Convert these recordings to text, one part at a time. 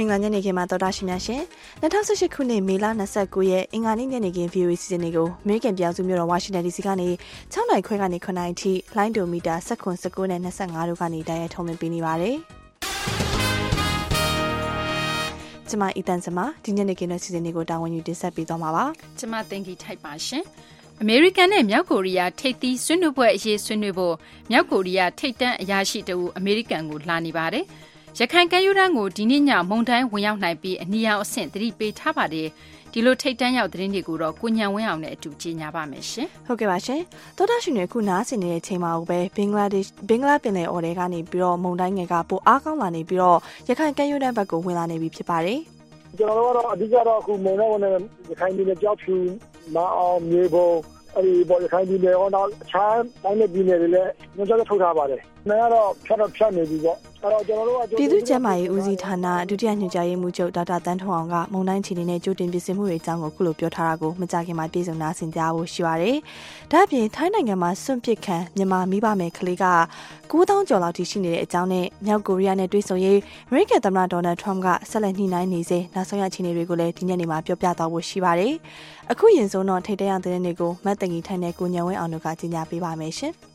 င်္ဂလာညနေခင်းမှာတော်တာရှင်များရှင်2018ခုနှစ်မေလ29ရက်အင်္ဂါနေ့ညနေခင်း VOA စီစဉ်တွေကိုအမေရိကန်ပြည်ထောင်စုမြို့တော်ဝါရှင်တန် DC ကနေ6နိုင်ခွဲကနေ9နိုင်ထိလိုင်းဒိုမီတာ19နဲ့25တို့ကနေတိုက်ရိုက်ထုံးလွှင့်ပေးနေပါတယ်ကျမအီတန်စမဒီညနေခင်းရဲ့စီစဉ်တွေကိုတာဝန်ယူတင်ဆက်ပေးသွားမှာပါကျမတင်ကြီးထိုက်ပါရှင်အမေရိကန်နဲ့မြောက်ကိုရီးယားထိပ်သီးဆွေးနွေးပွဲအရေးဆွေးနွေးဖို့မြောက်ကိုရီးယားထိပ်တန်းအရာရှိတဦးအမေရိကန်ကိုလာနေပါတယ်ရခိုင်ကမ်းရိုးတန်းကိုဒီနေ့ညမုန်တိုင်းဝင်ရောက်နိုင်ပြီးအနီရောင်အဆင့်သတိပေးထားပါတယ်ဒီလိုထိပ်တန်းရောက်သတင်းတွေကိုတော့ကိုညံဝင်းအောင်နဲ့အတူကြီးညာပါမယ်ရှင်ဟုတ်ကဲ့ပါရှင်သောတာရှင်တွေခုနားဆင်နေတဲ့ချိန်မှာပဲဘင်္ဂလားပင်လယ်အော်ထဲကနေပြီးတော့မုန်တိုင်းငယ်ကပိုအားကောင်းလာနေပြီးတော့ရခိုင်ကမ်းရိုးတန်းဘက်ကိုဝင်လာနေပြီဖြစ်ပါတယ်ကျွန်တော်တို့ကတော့အဓိကတော့အခုမုန်တိုင်းဝင်တဲ့ရခိုင်ပြည်နယ်ကြောက်ဖြူမအောင်မြေပုံအဲဒီပေါ်ရခိုင်ပြည်နယ်တော့အခြားတိုင်းနယ်ပြည်နယ်တွေလည်းညွှန်ကြားချက်ထုတ်ထားပါတယ်။နိုင်ကတော့ဖြတ်နေပြီပေါ့။အဲ့တော့ကျွန်တော်တို့ကပြည်သူ့ကျန်းမာရေးဦးစီးဌာနဒုတိယညွှန်ကြားရေးမှူးချုပ်ဒေါက်တာတန်းထွန်းအောင်ကမုန်တိုင်းချီနေတဲ့ကြိုတင်ပြင်ဆင်မှုတွေအကြောင်းကိုခုလိုပြောထားတာကိုမကြခင်မှာပြည်စုံနာဆင်ကြားဖို့ရှိပါတယ်။ဒါ့အပြင်ထိုင်းနိုင်ငံမှာစွန့်ပစ်ခံမြန်မာမိဘမယ်ကလေးက9000ကျော်လောက်ထိရှိနေတဲ့အကြောင်းနဲ့မြောက်ကိုရီးယားနဲ့တွေ့ဆုံရေးအမေရိကန်သမ္မတဒေါ်နယ်ထရမ့်ကဆက်လက်ညှိနှိုင်းနေစေနောက်ဆုံးရအခြေအနေတွေကိုလည်းဒီညနေမှာပြောပြသွားဖို့ရှိပါတယ်။အခုရင်ဆုံးတော့ထိပ်တန်းရောက်တဲ့တွေကိုမတ်တငီထိုင်တဲ့ကိုညံဝင်းအောင်တို့ကကြီးညာပေးပါမယ်ရှင်။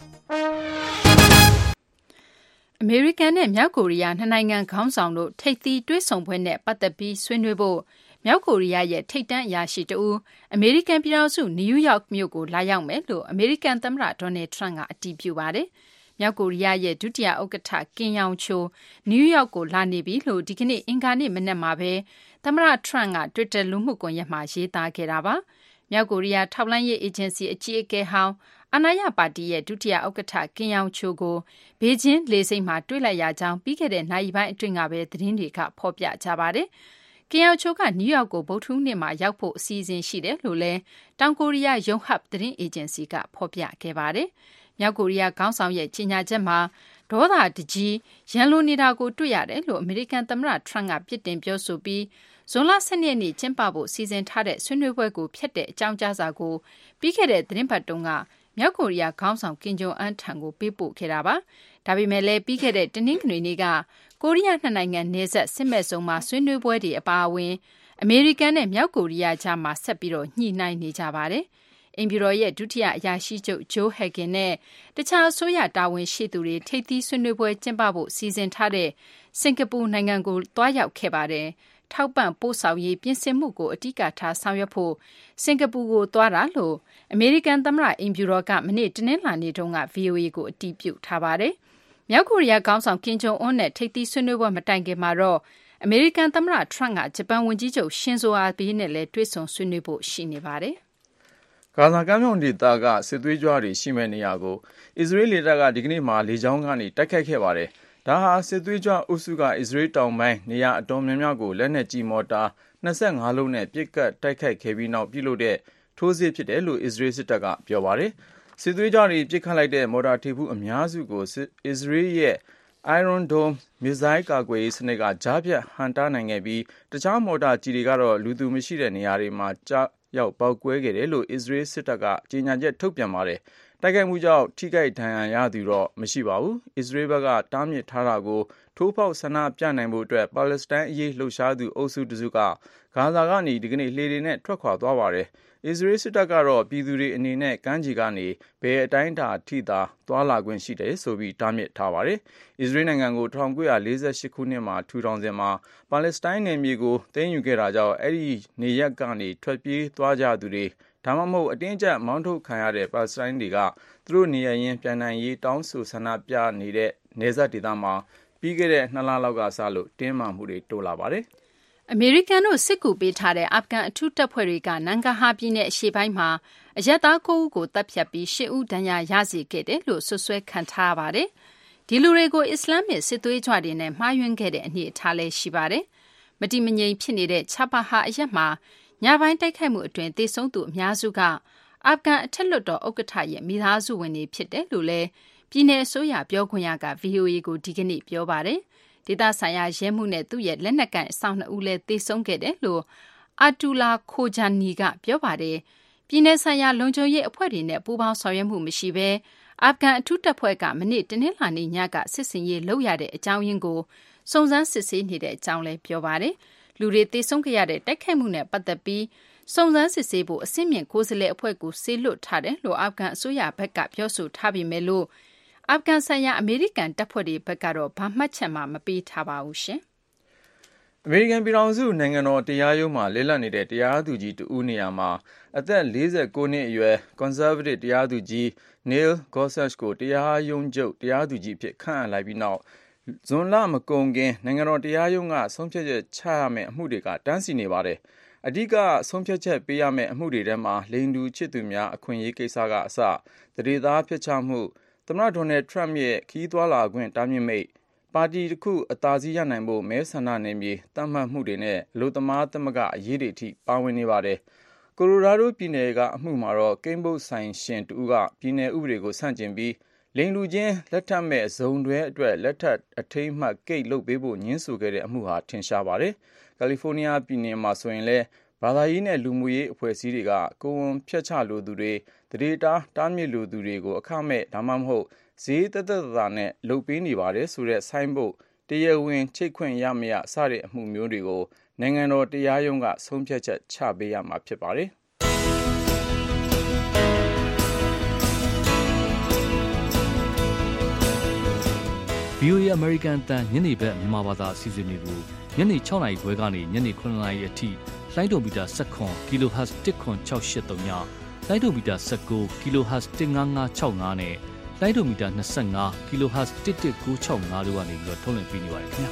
အမေရိကန်နဲ့မြောက်ကိုရီးယားနှစ်နိုင်ငံခေါင်းဆောင်တို့ထိပ်သီးတွေ့ဆုံပွဲနဲ့ပတ်သက်ပြီးဆွေးနွေးဖို့မြောက်ကိုရီးယားရဲ့ထိပ်တန်းအရာရှိတဦးအမေရိကန်ပြည်ထောင်စုနယူးယောက်မြို့ကိုလာရောက်မယ်လို့အမေရိကန်သမ္မတဒေါ်နယ်ထရမ့်ကအတည်ပြုပါတယ်။မြောက်ကိုရီးယားရဲ့ဒုတိယဥက္ကဋ္ဌကင်ယောင်ချိုနယူးယောက်ကိုလာနေပြီလို့ဒီကနေ့အင်္ဂါနေ့မနက်မှာပဲသမ္မတထရမ့်က Twitter လူမှုကွန်ရက်မှာရေးသားခဲ့တာပါ။မြောက်ကိုရီးယားထောက်လှမ်းရေးအေဂျင်စီအကြီးအကဲဟောင်းအာဏာရပါတီရဲ့ဒုတိယဥက္ကဋ္ဌကင်ယောင်ချိုကိုဘေကျင်းလေဆိပ်မှာတွေ့လိုက်ရကြောင်းပြီးခဲ့တဲ့နိုင်ပိုင်းအတွင်းကပဲသတင်းတွေကဖော်ပြကြပါတယ်။ကင်ယောင်ချိုကနယူးယောက်ကိုဗုဒ္ဓဟူးနေ့မှာရောက်ဖို့အစီအစဉ်ရှိတယ်လို့လည်းတောင်ကိုရီးယားယုံဟပ်သတင်းအေဂျင်စီကဖော်ပြခဲ့ပါတယ်။မြောက်ကိုရီးယားခေါင်းဆောင်ရဲ့ကြေညာချက်မှာဒေါသတကြီးရန်လိုနေတာကိုတွေ့ရတယ်လို့အမေရိကန်သမ္မတထရမ့်ကပြစ်တင်ပြောဆိုပြီးဇွန်လ12ရက်နေ့ကျင်းပဖို့စီစဉ်ထားတဲ့ဆွေးနွေးပွဲကိုဖျက်တဲ့အကြောင်းကြားစာကိုပြီးခဲ့တဲ့သတင်းပတ်တုန်းကမြောက်ကိုရီးယားခေါင်းဆောင်ကင်ဂျုံအန်ထံကိုပေးပို့ခဲ့တာပါ။ဒါပေမဲ့လည်းပြီးခဲ့တဲ့တနင်္ဂနွေနေ့ကကိုရီးယားနှစ်နိုင်ငံနယ်စပ်စစ်မဲ့စုံမှာဆွေးနွေးပွဲတွေအပါအဝင်အမေရိကန်နဲ့မြောက်ကိုရီးယားကြားမှာဆက်ပြီးတော့ညှိနှိုင်းနေကြပါတယ်။အင်ဘီရောရဲ့ဒုတိယအရာရှိချုပ်ဂျိုးဟက်ကင်နဲ့တခြားအစိုးရတာဝန်ရှိသူတွေထိပ်သီးဆွေးနွေးပွဲကျင်းပဖို့စီစဉ်ထားတဲ့စင်ကာပူနိုင်ငံကိုတွားရောက်ခဲ့ပါတယ်။ထောက်ပံ့ပို့ဆောင်ရေးပြင်ဆင်မှုကိုအဓိကထားဆောင်ရွက်ဖို့စင်ကာပူကိုသွားတာလို့အမေရိကန်သမ္မတအင်ဘီရောကမနေ့တနင်္လာနေ့တုန်းက VOA ကိုအတည်ပြုထားပါတယ်။မြောက်ကိုရီးယားခေါင်းဆောင်ကင်ဂျုံအွန်းနဲ့ထိပ်သီးဆွေးနွေးပွဲမတိုင်ခင်မှာတော့အမေရိကန်သမ္မတထရမ့်ကဂျပန်ဝန်ကြီးချုပ်ရှင်ဇိုအာဘေးနဲ့လည်းတွေ့ဆုံဆွေးနွေးဖို့ရှိနေပါတယ်။ဂါဇာကမ်းမြောင်ဒေသကစစ်သွေးကြွတွေရှိမဲ့နေရာကိုအစ္စရေးလေတပ်ကဒီကနေ့မှလေကြောင်းကနေတိုက်ခိုက်ခဲ့ပါတယ်။ဒါဟာစစ်သွေးကြွအုပ်စုကအစ္စရေးတောင်ပိုင်းနေရာအတော်များများကိုလက်နက်ကြီးမော်တာ25လုံးနဲ့ပစ်ကတ်တိုက်ခိုက်ခဲ့ပြီးနောက်ပြုလုပ်တဲ့ထိုးစစ်ဖြစ်တယ်လို့အစ္စရေးစစ်တပ်ကပြောပါတယ်။စစ်သွေးကြွတွေပစ်ခတ်လိုက်တဲ့မော်တာထိပ်ဖူးအများစုကိုအစ္စရေးရဲ့ Iron Dome မစ်ဇိုင်းကာကွယ်ရေးစနစ်ကကြားဖြတ်ဟန့်တားနိုင်ခဲ့ပြီးတခြားမော်တာကြီးတွေကတော့လူသူမရှိတဲ့နေရာတွေမှာကြားရောက်ပေါက်ကွဲခဲ့တယ်လို့အစ္စရေးစစ်တပ်ကကြေညာချက်ထုတ်ပြန်ပါတယ်။တိုက်ခိုက်မှုကြောင့်ထိခိုက်ဒဏ်ရာရသူတော့မရှိပါဘူး။အစ္စရေးဘက်ကတားမြစ်ထားတာကိုထိုးဖောက်ဆန္ဒပြနိုင်ဖို့အတွက်ပါလက်စတိုင်းအရေးလှုပ်ရှားသူအုပ်စုတစုကဂါဇာကနေဒီကနေ့လှေတွေနဲ့ထွက်ခွာသွားပါတယ်။အစ္စရေးစစ်တပ်ကတော့ပြည်သူတွေအနေနဲ့ကမ်းခြေကနေဘယ်အတိုင်းအတာထိသာသွားလာခွင့်ရှိတယ်ဆိုပြီးတားမြစ်ထားပါတယ်။အစ္စရေးနိုင်ငံကို1948ခုနှစ်မှာထူထောင်စဉ်မှာပါလက်စတိုင်းနယ်မြေကိုသိမ်းယူခဲ့တာကြောင့်အဲ့ဒီနေရပ်ကနေထွက်ပြေးသွားကြသူတွေဒါမှမဟုတ်အတင်းအကျပ်မောင်းထုတ်ခံရတဲ့ပါလက်စတိုင်းတွေကသူတို့နေရရင်ပြန်နိုင်ရေးတောင်းဆိုဆန္ဒပြနေတဲ့နေဆက်ဒေသမှာပြီးခဲ့တဲ့2လလောက်ကစလို့တင်းမာမှုတွေတိုးလာပါတယ်။အမေရိကန်တို့စစ်ကူပေးထားတဲ့အာဖဂန်အထူးတပ်ဖွဲ့တွေကနန်ဂဟာပြည်နယ်အရှေ့ပိုင်းမှာအရက်သား9ဦးကိုတပ်ဖြတ်ပြီး10ဦးဒဏ်ရာရစေခဲ့တယ်လို့ဆွဆွဲခံထားရပါတယ်။ဒီလူတွေကိုအစ္စလာမစ်စစ်သွေးကြွတွေနဲ့မှားယွင်းခဲ့တဲ့အနေအထားလည်းရှိပါတယ်။မတိမငြိမ်ဖြစ်နေတဲ့ချပါဟာအရက်မှာညပိုင်းတိုက်ခိုက်မှုအတွင်းသေဆုံးသူအများစုကအာဖဂန်အထက်လွှတ်တော်ဥက္ကဋ္ဌရဲ့မိသားစုဝင်တွေဖြစ်တယ်လို့လည်းပြည်내အစိုးရပြောခွင့်ရက VOA ကိုဒီကနေ့ပြောပါတယ်။ဒေသဆိုင်ရာရဲမှုနဲ့သူ့ရဲ့လက်နက်ကိုင်အဆောင်2ဦးလည်းသေဆုံးခဲ့တယ်လို့အာတူလာခိုဂျာနီကပြောပါတယ်။ပြည်내ဆိုင်ရာလုံခြုံရေးအဖွဲ့တွေနဲ့ပူးပေါင်းဆောင်ရွက်မှုမရှိဘဲအာဖဂန်အထူးတပ်ဖွဲ့ကမနေ့တနင်္လာနေ့ညကစစ်စင်ရေးလုပ်ရတဲ့အကြောင်းရင်းကိုစုံစမ်းစစ်ဆေးနေတဲ့အကြောင်းလည်းပြောပါတယ်။လူတွေသေဆုံးခဲ့ရတဲ့တိုက်ခိုက်မှုနဲ့ပတ်သက်ပြီးစုံစမ်းစစ်ဆေးဖို့အဆင့်မြင့်ကိုယ်စားလှယ်အဖွဲ့ကိုစေလွှတ်ထားတယ်လို့အာဖဂန်အစိုးရဘက်ကပြောဆိုထားပေမဲ့လို့အာဖဂန်ဆိုင်ရာအမေရိကန်တပ်ဖွဲ့တွေဘက်ကတော့ဘာမှတ်ချက်မှမပေးထားပါဘူးရှင်။အမေရိကန်ပြည်ထောင်စုနိုင်ငံတော်တရားရုံးမှာလည်ပတ်နေတဲ့တရားသူကြီးတဦးနေရာမှာအသက်49နှစ်အရွယ် Conservative တရားသူကြီး Neil Gorsuch ကိုတရားရုံးချုပ်တရားသူကြီးအဖြစ်ခန့်အပ်လိုက်ပြီးနောက်ဇွန်လမကုန်ခင်နိုင်ငံတော်တရားရုံးကဆုံးဖြတ်ချက်ချရမယ့်အမှုတွေကတန်းစီနေပါတယ်။အဓိကဆုံးဖြတ်ချက်ပေးရမယ့်အမှုတွေထဲမှာလိင်တူချစ်သူများအခွင့်အရေးကိစ္စကအစသတိသားဖျက်ချမှုသမ္မတဒေါ်နယ်ထရမ့်ရဲ့ခီးသွွာလာခွင့်တားမြစ်မိတ်ပါတီတစ်ခုအသာစီးရနိုင်ဖို့မဲဆန္ဒနယ်မြေတတ်မှတ်မှုတွေနဲ့အလို့သမားသမဂ္ဂအရေးတွေအထိပါဝင်နေပါတယ်။ကိုလိုရာဒိုပြည်နယ်ကအမှုမှာတော့ကိန်းဘုတ်ဆိုင်ရှင်တူကပြည်နယ်ဥပဒေကိုဆန့်ကျင်ပြီးလိင်လူချင်းလက်ထပ်မဲ့ဇုံတွဲအတွက်လက်ထပ်အထိမ်းမှတ်ကိတ်လုပ်ပေးဖို့ညှင်းဆိုခဲ့တဲ့အမှုဟာထင်ရှားပါတယ်။ကယ်လီဖိုးနီးယားပြည်နယ်မှာဆိုရင်လည်းဘာသာရေးနဲ့လူမှုရေးအဖွဲ့အစည်းတွေကကိုယ်ဝန်ဖျက်ချလိုသူတွေတရေတားမြစ်လိုသူတွေကိုအခမဲ့ဒါမှမဟုတ်ဈေးသက်သက်သာနဲ့လုပ်ပေးနေပါတယ်ဆိုတဲ့ဆိုင်းဘုတ်တရားဝင်ချိတ်ခွင့်ရမရစတဲ့အမှုမျိုးတွေကိုနိုင်ငံတော်တရားရုံးကဆုံးဖြတ်ချက်ချပေးရမှာဖြစ်ပါတယ်။ VOA American တန်ညနေဘက်မြန်မာဘာသာအစီအစဉ်တွေကိုညနေ6နာရီခွဲကနေညနေ9နာရီအထိလိုင်းဒိုမီတာ19 kHz 10683ညလိုင်းဒိုမီတာ19 kHz 15565နဲ့လိုင်းဒိုမီတာ25 kHz 11965တို့ကနေပြီးတော့ထုတ်လွှင့်ပေးနေပါတယ်ခင်ဗျာ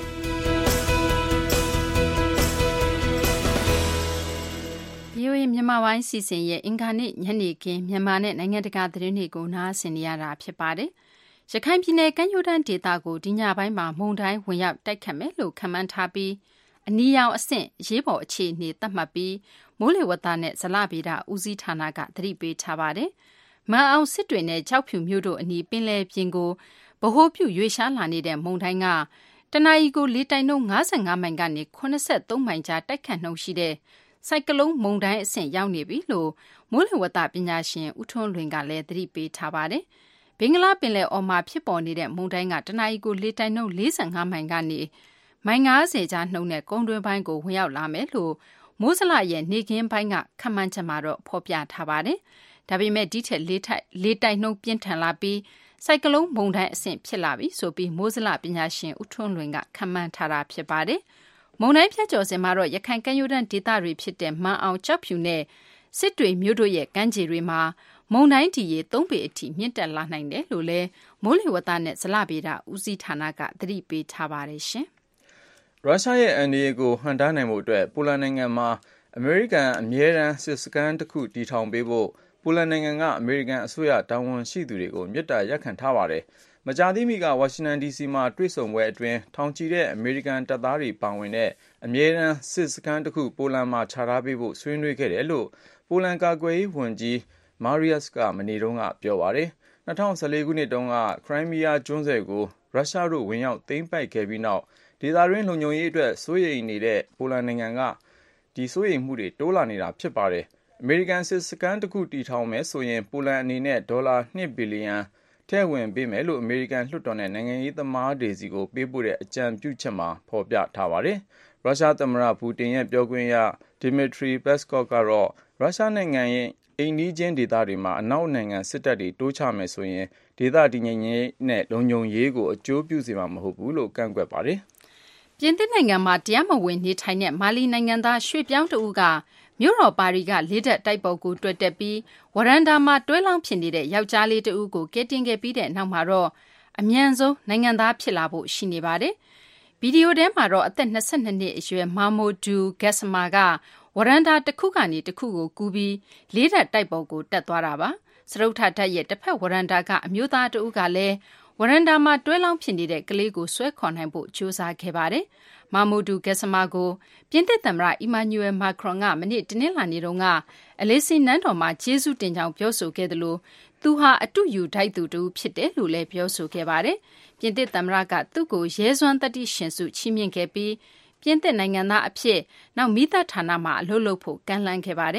VOA မြန်မာပိုင်းစီစဉ်ရဲ့အင်္ဂါနေ့ညနေခင်းမြန်မာနဲ့နိုင်ငံတကာသတင်းတွေကိုနားဆင်နေရတာဖြစ်ပါတယ်။ရခိုင်ပြည်နယ်ကမ်းရိုးတန်းဒေသကိုဒီညပိုင်းမှာမုန်တိုင်းဝင်ရောက်တိုက်ခတ်မယ်လို့ခန့်မှန်းထားပြီးအနီရောင်အဆင့်ရေးပေါ်အခြေအနေသတ်မှတ်ပြီးမိုးလေဝသနဲ့ဇလဗေဒဦးစီးဌာနကသတိပေးထားပါတယ်။မန်အောင်စစ်တွေနဲ့ကြောက်ဖြူမြို့တို့အနီးပင်လယ်ပြင်ကိုဗဟိုပြုရွေ့ရှားလာနေတဲ့မုန်တိုင်းကတနအီကိုလေတိုက်နှုန်း55မိုင်ကနေ83မိုင်ကြားတိုက်ခတ်နှုန်းရှိတဲ့စိုက်ကလုန်းမုန်တိုင်းအဆင့်ရောက်နေပြီလို့မိုးလေဝသပညာရှင်ဦးထွန်းလွင်ကလည်းသတိပေးထားပါတယ်။ဘင်္ဂလားပင်လယ်အော်မှာဖြစ်ပေါ်နေတဲ့မုန်တိုင်းကတနအီကိုလေတိုက်နှုန်း45မိုင်ကနေမိုင်90ကြားနှုန်းနဲ့ကုန်းတွင်းပိုင်းကိုဝင်ရောက်လာမယ်လို့မိုးဇလရဲ့နေကင်းပိုင်းကခန့်မှန်းချက်မှာတော့ဖော်ပြထားပါတယ်။ဒါပေမဲ့ဒီထက်လေတိုက်နှုန်းပြင်းထန်လာပြီးစိုက်ကလုန်းမုန်တိုင်းအဆင့်ဖြစ်လာပြီဆိုပြီးမိုးဇလပညာရှင်ဦးထွန်းလွင်ကခန့်မှန်းထားတာဖြစ်ပါတယ်။မုန်တိုင်းဖြတ်ကျော်စဉ်မှာတော့ရခိုင်ကမ်းရိုးတန်းဒေသတွေဖြစ်တဲ့မန်အောင်ကြောက်ဖြူနဲ့စစ်တွေမြို့တို့ရဲ့ကမ်းခြေတွေမှာမုန်တိုင်းဒီရေ3ပေအထိမြင့်တက်လာနိုင်တယ်လို့လည်းမိုးလေဝသနဲ့ဇလဗေဒဦးစီးဌာနကသတိပေးထားပါတယ်ရှင်။ရုရှားရဲ့အန်ဒီယေကိုဟန်တားနိုင်မှုအတွက်ပိုလန်နိုင်ငံမှာအမေရိကန်အမြဲတမ်းစစ်စခန်းတစ်ခုတည်ထောင်ပေးဖို့ပိုလန်နိုင်ငံကအမေရိကန်အစိုးရတာဝန်ရှိသူတွေကိုမြစ်တာရက်ခံထားပါတယ်။မကြာသေးမီကဝါရှင်တန် DC မှာတွေ့ဆုံပွဲအတွင်းထောင်ချီတဲ့အမေရိကန်တပ်သားတွေပါဝင်တဲ့အမြဲတမ်းစစ်စခန်းတစ်ခုပိုလန်မှာခြာထားပေးဖို့ဆွေးနွေးခဲ့တယ်လို့ပိုလန်ကာကွယ်ရေးဝန်ကြီးမာရီယပ်စ်ကမနေ့တုန်းကပြောပါတယ်။2014ခုနှစ်တုန်းကခရိုင်းမီးယားကျွန်းဆွယ်ကိုရုရှားတို့ဝင်ရောက်သိမ်းပိုက်ခဲ့ပြီးနောက်ဒေသတွင်းလုံခြုံရေးအတွက်စိုးရိမ်နေတဲ့ပိုလန်နိုင်ငံကဒီစိုးရိမ်မှုတွေတိုးလာနေတာဖြစ်ပါတယ်။အမေရိကန်စစ်စခန်းတစ်ခုတည်ထောင်မယ်ဆိုရင်ပိုလန်အနေနဲ့ဒေါ်လာ2ဘီလီယံထည့်ဝင်ပေးမယ်လို့အမေရိကန်လွှတ်တော်နဲ့နိုင်ငံရေးသမားတွေစီကိုပေးပို့တဲ့အကြံပြုချက်မှာဖော်ပြထားပါတယ်။ရုရှားသမ္မတပူတင်ရဲ့ပြောခွင့်ရဒီမီထရီပက်စကော့ကတော့ရုရှားနိုင်ငံရဲ့အိမ်နီးချင်းဒေသတွေမှာအနောက်နိုင်ငံစစ်တပ်တွေတိုးချမယ်ဆိုရင်ဒေသတည်ငြိမ်ရေးနဲ့လုံခြုံရေးကိုအကျိုးပြုစေမှာမဟုတ်ဘူးလို့ကန့်ကွက်ပါတယ်။ပြင်သစ်နိုင်ငံမှာတရားမဝင်နေထိုင်တဲ့မာလီနိုင်ငံသားရွှေ့ပြောင်းတဦးကမြို့တော်ပါရီကလေးတပ်တိုက်ပေါ်ကိုတွေ့တက်ပြီးဝရန်ဒါမှာတွဲလောင်းဖြစ်နေတဲ့ယောက်ျားလေးတဦးကိုကယ်တင်ခဲ့ပြီးတဲ့နောက်မှာတော့အမြန်ဆုံးနိုင်ငံသားဖြစ်လာဖို့ရှိနေပါတယ်။ဗီဒီယိုထဲမှာတော့အသက်22နှစ်အရွယ်မာမိုဒူဂက်စမာကဝရန်ဒါတစ်ခုကနေတစ်ခုကိုကူးပြီးလေးတပ်တိုက်ပေါ်ကိုတက်သွားတာပါ။စရုပ်ထတပ်ရဲ့တစ်ဖက်ဝရန်ဒါကအမျိုးသားတဦးကလည်းဝရန်ဒါမှာတွဲလောင်းဖြစ်နေတဲ့ကလေးကိုဆွဲခေါ်နိုင်ဖို့ကြိုးစားခဲ့ပါတယ်။မာမိုဒူဂက်စမာကိုပြင်သစ်သမ္မတအီမာနျူရယ်မာခရွန်ကမနေ့တနင်္လာနေ့တုန်းကအလေးစီနန်းတော်မှာကျေးဇူးတင်ကြောင်းပြောဆိုခဲ့တယ်လို့သူဟာအတူယူထိုက်သူတူဖြစ်တယ်လို့လည်းပြောဆိုခဲ့ပါတယ်။ပြင်သစ်သမ္မတကသူ့ကိုရဲစွမ်းသတ္တိရှင်စုချီးမြှင့်ခဲ့ပြီးပြင်သစ်နိုင်ငံသားအဖြစ်နောက်မိသားဌာနမှာအလုပ်လုပ်ဖို့ကမ်းလှမ်းခဲ့ပါတယ်။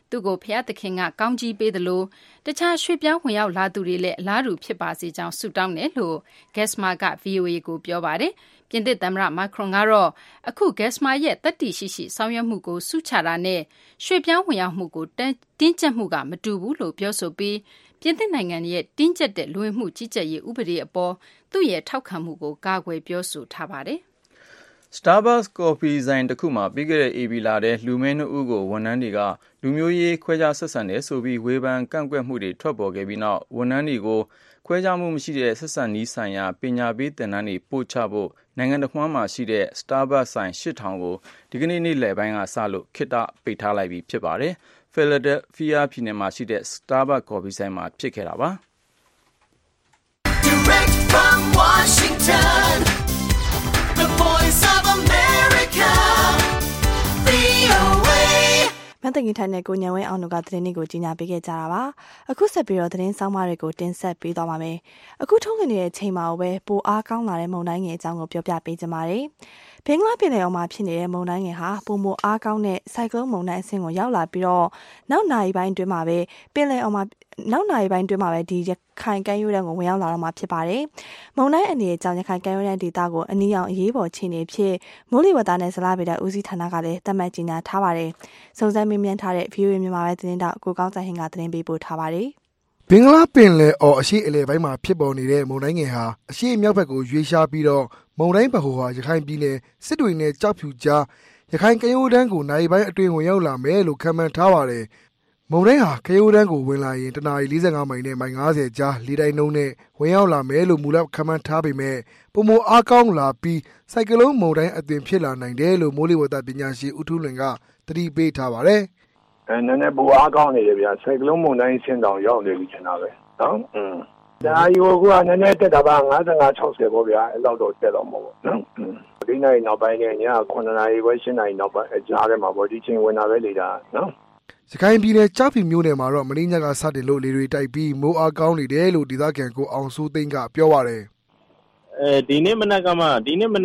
သူ့ကိုဖျားသခင်ကကောင်းကြီးပေးသလိုတခြားရွှေ့ပြောင်းဝင်ရောက်လာသူတွေလည်းအလားတူဖြစ်ပါစေကြောင်းဆုတောင်းတယ်လို့ Gesma က VOA ကိုပြောပါတယ်။ပြင်သစ်သမ္မတ Macron ကတော့အခု Gesma ရဲ့တတ်သိရှိဆောင်ရွက်မှုကိုဆုချတာနဲ့ရွှေ့ပြောင်းဝင်ရောက်မှုကိုတင်းကျပ်မှုကမတူဘူးလို့ပြောဆိုပြီးပြင်သစ်နိုင်ငံရဲ့တင်းကျပ်တဲ့လူဝင်မှုကြီးကြပ်ရေးဥပဒေအပေါ်သူ့ရဲ့ထောက်ခံမှုကိုကာကွယ်ပြောဆိုထားပါတယ်။ Starbucks ကော်ဖီဆိုင်တစ်ခုမှာပြီးခဲ့တဲ့ဧပြီလထဲလူမည်း2ဦးကိုဝန်ထမ်းတွေကလူမျိုးရေးခွဲခြားဆက်ဆံတယ်ဆိုပြီးဝေဖန်ကန့်ကွက်မှုတွေထွက်ပေါ်ခဲ့ပြီးနောက်ဝန်ထမ်းတွေကိုခွဲခြားမှုမရှိတဲ့ဆက်ဆံနည်းဆိုင်ရာပညာပေးသင်တန်းတွေပို့ချဖို့နိုင်ငံတစ်ဝန်းမှာရှိတဲ့ Starbucks ဆိုင် 8000 ကိုဒီကနေ့နေ့လယ်ပိုင်းကစလို့ခေတ္တပိတ်ထားလိုက်ပြီဖြစ်ပါတယ်။ Philadelphia ပြည်နယ်မှာရှိတဲ့ Starbucks ကော်ဖီဆိုင်မှာဖြစ်ခဲ့တာပါ။ Direct from Washington, the voice of America, VOA. မတငင်ထိုင်တဲ့ကိုညံဝဲအောင်တို့ကသတင်းတွေကိုကြီးညာပေးခဲ့ကြတာပါအခုဆက်ပြီးတော့သတင်းဆောင်မတွေကိုတင်ဆက်ပေးသွားပါမယ်အခုထုတ်လွှင့်နေတဲ့အချိန်မှာပဲပိုအားကောင်းလာတဲ့မုန်တိုင်းငယ်အကြောင်းကိုပြောပြပေးကြပါမယ်ဘင်္ဂလားပင်လယ်အော်မှာဖြစ်နေတဲ့မုန်တိုင်းငယ်ဟာပုံမအားကောင်းတဲ့ဆိုင်ကလုန်းမုန်တိုင်းအဆင့်ကိုရောက်လာပြီးတော့နောက်နာရီပိုင်းတွင်းမှာပဲပင်လယ်အော်မှာဒီရခိုင်ကမ်းရိုးတန်းကိုဝင်ရောက်လာတော့မှာဖြစ်ပါတယ်။မုန်တိုင်းအနေနဲ့ကြောင့်ရခိုင်ကမ်းရိုးတန်းဒေသကိုအနီးအောင်အရေးပေါ်ခြေနေဖြစ်မိုးလေဝသနဲ့ဇလဗေဒဦးစီးဌာနကလည်းသတ်မှတ်ကြေညာထားပါတယ်။စုံစမ်းမေးမြန်းထားတဲ့ VOA မြန်မာပိုင်းသတင်းတောက်ကိုကောင်းဆိုင်ဟင်ကသတင်းပေးပို့ထားပါတယ်။ဘင်္ဂလားပင်လယ်အော်အရှေ့အလယ်ပိုင်းမှာဖြစ်ပေါ်နေတဲ့မုန်တိုင်းငယ်ဟာအရှေ့မြောက်ဘက်ကိုရွေ့လျားပြီးတော့မုန်တိုင်းဗဟိုဟာရခိုင်ပြည်နယ်စစ်တွေနဲ့ကြောက်ဖြူကြားရခိုင်ကမ်းရိုးတန်းကိုနိုင်ပိုင်းအတွင်းဝင်ရောက်လာမယ်လို့ခန့်မှန်းထားပါတယ်။မုန်တိုင်းဟာကမ်းရိုးတန်းကိုဝင်လာရင်တနာရီ45မိုင်နဲ့မိုင်50ကြားလေတိုက်နှုန်းနဲ့ဝင်ရောက်လာမယ်လို့မူလခန့်မှန်းထားပေမဲ့ပုံမအားကောင်းလာပြီးစိုက်ကလုန်းမုန်တိုင်းအသွင်ဖြစ်လာနိုင်တယ်လို့မိုးလေဝသပညာရှင်ဦးထူးလွင်ကသတိပေးထားပါတယ်။နည်းနည်းပိုအားကောင်းနေတယ်ဗျာစိုက်ကလုန်းမုန်တိုင်းဆင်းတောင်ရောက်နေပြီကျင်တာပဲနော်။ဒါယူကနည်းနည်းတက်တာပါ55-60ပေါ့ဗျာအဲ့လောက်တော့တက်တော့မှာပေါ့နော်။ဒီနေ့နောက်ပိုင်းနဲ့ည9နာရီပဲ10နာရီနောက်ပိုင်းအကြားထဲမှာပေါ့ဒီချိန်ဝင်လာပဲလေတာနော်။ရခိုင်ပြည်နယ်ကြောက်ဖြူမြို့နယ်မှာတော့မင်းညက်ကစတင်လို့လေတွေတိုက်ပြီးမိုးအားကောင်းနေတယ်လို့ဒေသခံကိုအောင်စိုးသိန်းကပြောပါတယ်။ဒီနေ့မနေ့မ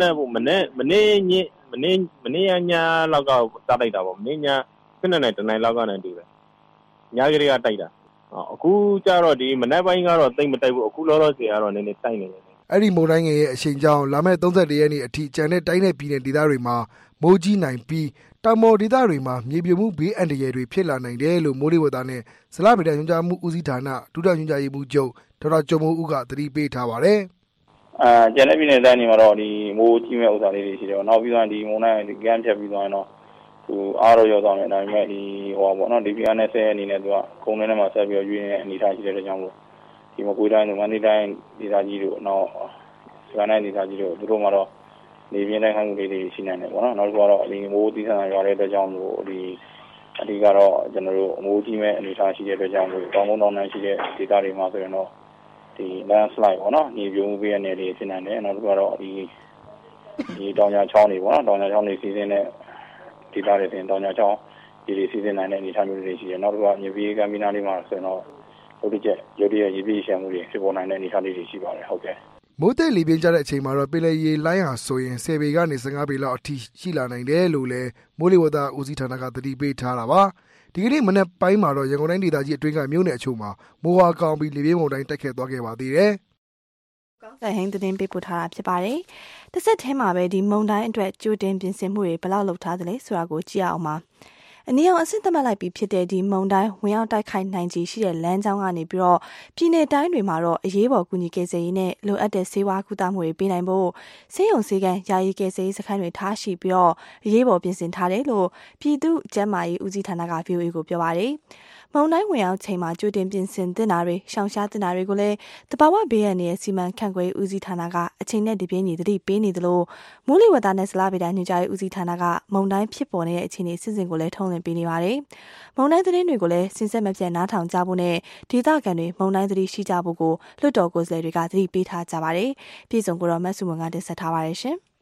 နေ့ညလောက်ကစတိုက်တာပေါ့မနေ့ည7နာရီတနိုင်လောက်ကနေတူတယ်။ညကလေးကတိုက်တာ။အခုကျတော့ဒီမနေ့ပိုင်းကတော့တိတ်မတိုက်ဘူးအခုလောလောဆယ်ကတော့နည်းနည်းတိုက်နေတယ်။အဲ့ဒီမုန်တိုင်းငယ်ရဲ့အရှိန်ကြောင့်လာမယ့်31ရက်နေ့အထိကျန်တဲ့တိုင်းနယ်ပြည်နယ်ဒေသတွေမှာမိုးကြီးနိုင်ပြီးတောင်ပေါ်ဒေသတွေမှာမြေပြိုမှုဘေးအန္တရာယ်တွေဖြစ်လာနိုင်တယ်လို့မိုးလေဝသနဲ့ဇလဗေဒညွှန်ကြားမှုဦးစီးဌာနဒုတိယညွှန်ကြားရေးမှူးချုပ်ဒေါက်တာကျော်မိုးဦးကသတိပေးထားပါတယ်။ကျန်တဲ့ပြည်နယ်တိုင်းတွေမှာတော့ဒီမိုးကြီးမဲ့ဥစ္စာလေးတွေရှိတယ်ပေါ့။နောက်ပြီးတော့ဒီမုန်တိုင်းကမ်းဖြတ်ပြီးသွားရင်တော့သူအားတော့ရောက်သွားတယ်ဒါပေမဲ့ဒီပေါ့နော်ဒီပြန်နဲ့ဆဲအနေနဲ့သူကခုံထဲမှာဆက်ပြီးတော့ရွေးနေတဲ့အနေအထားရှိတဲ့အတွက်ကြောင့်မို့ဒီမကွေးတိုင်းတို့မန္တလေးတိုင်းဒေသကြီးတို့နောက်စကိုင်းတိုင်းဒေသကြီးတို့သူတို့မှာတော့နေပြင်းတိုင်းခံမှုတွေရှိနိုင်တယ်ပေါ့နော်နောက်တစ်ခုကတော့ဒီမိုးသီးဆန်ရွာတဲ့အတွက်ကြောင့်မို့ဒီအဓိကတော့ကျွန်တော်တို့မိုးကြီးမဲ့အနေအထားရှိတဲ့အတွက်ကြောင့်မို့တောင်ကုန်းတောင်တန်းရှိတဲ့ဒေသတွေမှာဆိုရင်တော့ဒီ landslide ပေါ့နော်နေပြိုမှုပြည့်တဲ့နေတွေဖြစ်နိုင်တယ်နောက်တစ်ခုကတော့ဒီတောင်ညာချောင်းတွေပေါ့နော်တောင်ညာချောင်းတွေစီးစင်းတဲ့ဒေသတွေဆိုရင်တောင်ညာချောင်းဒီစီးစင်းနိုင်တဲ့အနေအထားမျိုးတွေရှိတယ်နောက်တစ်ခုကမြေပြေးကမ်းမီနာလေးမှာဆိုရင်တော့ရုတ်တရက်ရေပြေးရှမ်းမှုတွေဖြစ်ပေါ်နိုင်တဲ့အနေအထားလေးတွေရှိပါတယ်ဟုတ်ကဲ့မိုးတဲ့လေပြင်းကျတဲ့အချိန်မှာတော့ပင်လယ်ရေလိုင်းဟာဆိုရင်10ပေကနေ15ပေလောက်အထိရှိလာနိုင်တယ်လို့လည်းမိုးလေဝသဦးစီးဌာနကသတိပေးထားတာပါဒီကနေ့မနေ့ပိုင်းမှာတော့ရန်ကုန်တိုင်းဒေသကြီးအတွင်းကမြို့နယ်အချို့မှာမိုးဟာကောင်းပြီးလေပြင်းမုန်တိုင်းတိုက်ခတ်သွားခဲ့ပါသေးတယ်ကောင်းတဲ့ဟင်းသတင်းပေးပို့ထားတာဖြစ်ပါတယ်တစ်ဆက်ထဲမှာပဲဒီမုန်တိုင်းအတွက်ကြိုတင်ပြင်ဆင်မှုတွေဘယ်လောက်လုပ်ထားသလဲဆိုတာကိုကြည့်အောင်ပါအနည်းအောင်အဆင့်သတ်မှတ်လိုက်ပြီးဖြစ်တဲ့ဒီမုန်တိုင်းဝင်ရောက်တိုက်ခိုက်နိုင်ခြေရှိတဲ့လမ်းကြောင်းကနေပြီးတော့ပြည်내တိုင်းတွေမှာတော့အရေးပေါ်ကူညီကယ်ဆယ်ရေးနဲ့လိုအပ်တဲ့ဆေးဝါးကုသမှုတွေပေးနိုင်ဖို့ဆေးရုံဆေးခန်းယာယီကယ်ဆယ်ရေးစခန်းတွေထားရှိပြီးတော့အရေးပေါ်ပြင်ဆင်ထားတယ်လို့ပြည်သူ့ကျန်းမာရေးဦးစီးဌာနက VOA ကိုပြောပါတယ်မုန်တိုင်းဝင်ရောက်ချိန်မှာကြိုတင်ပြင်ဆင်သင့်တာတွေရှောင်ရှားသင့်တာတွေကိုလည်းတဘာဝဘေးရန်ရဲ့စီမံခန့်ခွဲဦးစီးဌာနကအချိန်နဲ့တပြေးညီသတိပေးနေသလိုမိုးလေဝသနဲ့ဇလဗေဒညွှန်ကြားရေးဦးစီးဌာနကမုန်တိုင်းဖြစ်ပေါ်နေတဲ့အခြေအနေစစ်စင်ကိုလည်းထုံးလင်းပေးနေပါတယ်။မုန်တိုင်းသတင်းတွေကိုလည်းစင်ဆက်မပြတ်နားထောင်ကြဖို့နဲ့ဒေသခံတွေမုန်တိုင်းသတိရှိကြဖို့ကိုလွှတ်တော်ကိုယ်စားလှယ်တွေကသတိပေးထားကြပါတယ်။ပြည်စုံကိုတော့မဆုမွန်ကတင်ဆက်ထားပါတယ်ရှင်။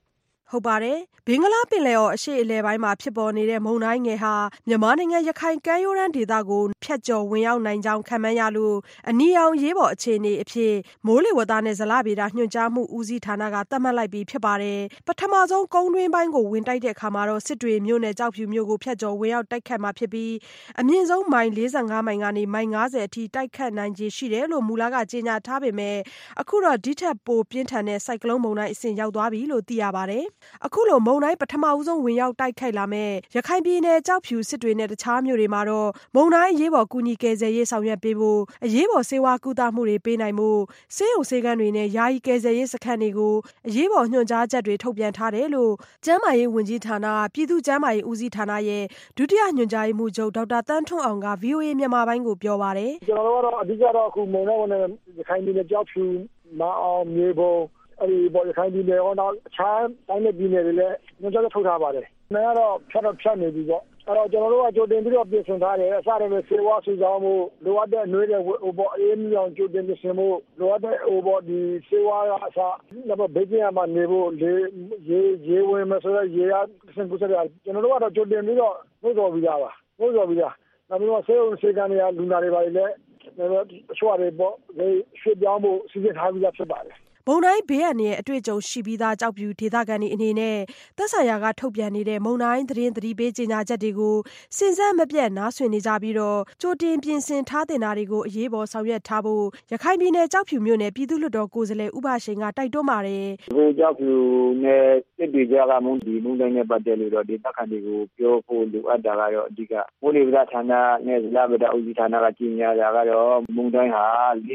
ဟုတ်ပါတယ်။ဘင်္ဂလားပင်လယ်အော်အရှေ့အလယ်ပိုင်းမှာဖြစ်ပေါ်နေတဲ့မုန်တိုင်းငယ်ဟာမြန်မာနိုင်ငံရခိုင်ကမ်းရိုးတန်းဒေသကိုဖြတ်ကျော်ဝင်ရောက်နိုင်ကြောင်းခန့်မှန်းရလို့အနီရောင်ရေးပေါ်အခြေအနေအဖြစ်မိုးလေဝသနဲ့ဇလဗေဒညွှန်ကြားမှုဦးစီးဌာနကသတ်မှတ်လိုက်ပြီးဖြစ်ပါတယ်။ပထမဆုံးကုန်းတွင်းပိုင်းကိုဝင်တိုက်တဲ့အခါမှာတော့စစ်တွေမြို့နယ်ကြောက်ဖြူမြို့ကိုဖြတ်ကျော်ဝင်ရောက်တိုက်ခတ်မှာဖြစ်ပြီးအမြင့်ဆုံးမိုင်45မိုင်ကနေမိုင်50အထိတိုက်ခတ်နိုင်ခြေရှိတယ်လို့မူလကကြေညာထားပေမဲ့အခုတော့ဒီထက်ပိုပြင်းထန်တဲ့စိုက်ကလုန်းမုန်တိုင်းအဆင့်ရောက်သွားပြီလို့သိရပါတယ်။အခုလိုမုန်တိုင်းပထမဆုံးဝင်ရောက်တိုက်ခိုက်လာမဲ့ရခိုင်ပြည်နယ်ကြောက်ဖြူစစ်တွေနဲ့တခြားမြို့တွေမှာတော့မုန်တိုင်းအရေးပေါ်ကူညီကယ်ဆယ်ရေးဆောင်ရွက်ပေးဖို့အရေးပေါ်ဆေးဝါးကုသမှုတွေပေးနိုင်ဖို့ဆေးရုံဆေးခန်းတွေနဲ့ယာယီကယ်ဆယ်ရေးစခန်းတွေကိုအရေးပေါ်ညွှန်ကြားချက်တွေထုတ်ပြန်ထားတယ်လို့ကျန်းမာရေးဝန်ကြီးဌာနပြည်သူ့ကျန်းမာရေးဦးစီးဌာနရဲ့ဒုတိယညွှန်ကြားရေးမှူးချုပ်ဒေါက်တာတန်းထွန်းအောင်က VOA မြန်မာပိုင်းကိုပြောပါတယ်။ကျွန်တော်တို့ကတော့အဓိကတော့အခုမုန်တိုင်းဝင်ရခိုင်ပြည်နယ်ကြောက်ဖြူမအောင်မြေပုံပေါ်ရခိုင်ပြည်နယ်ရောနောက်အခြားတိုင်းနယ်ပြည်နယ်တွေလည်းညွှန်ကြားချက်ထုတ်ထားပါတယ်။နားကတော့ဖြတ်နေပြီပေါ့။အဲ့တော့ကျွန်တော်တို့ကကြိုတင်ပြီးတော့ပြင်ဆင်ထားတယ်။အစတည်းဆေးဝါးစုဆောင်းမှုလိုအပ်တဲ့နှွေးတဲ့အေးမြအောင်ကြိုတင်ပြင်ဆင်မှုလိုအပ်တဲ့ဒီဆေးဝါးကအစနောက်ဘေးကင်းရမှာနေဖို့ရေဝင်မဆိုတော့ရေရစင်ကူစရကျွန်တော်တို့ကတော့ကြိုတင်ပြီးတော့နှိုးဆော်ပြီးသားပါ။နောက်ပြီးတော့ဆေးရုံဆေးခန်းတွေကလူနာတွေပါလေအချွတ်တွေပေါ့ရွှေ့ပြောင်းဖို့စီစဉ်ထားပြီးသားဖြစ်ပါတယ်မုန်တိုင်းဘေးအန္တရာယ်အတွေ့အကြုံရှိပြီးသားကြောက်ဖြူဒေသခံတွေအနေနဲ့သက်ဆိုင်ရာကထုတ်ပြန်နေတဲ့မုန်တိုင်းသတင်းသတိပေးကြေညာချက်တွေကိုစဉ်ဆက်မပြတ်နားဆွင့်နေကြပြီးတော့ကြိုတင်ပြင်ဆင်ထားတင်တာတွေကိုအရေးပေါ်ဆောင်ရွက်ထားဖို့ရခိုင်ပြည်နယ်ကြောက်ဖြူမြို့နယ်ပြည်သူ့လွှတ်တော်ကိုယ်စားလှယ်ဥပရှိန်ကတိုက်တွန်းပါတယ်။ဒီကြောက်ဖြူနဲ့စစ်တွေကြားကမုန်တိုင်းနဲ့ပတ်သက်လို့တော့ဒေသခံတွေကိုပြောဖို့လိုအပ်တာကတော့အဓိကမိုးလေဝသဌာနနဲ့ဇလဗေဒဦးစီးဌာနကကြီးညာတာကတော့မုန်တိုင်းဟာ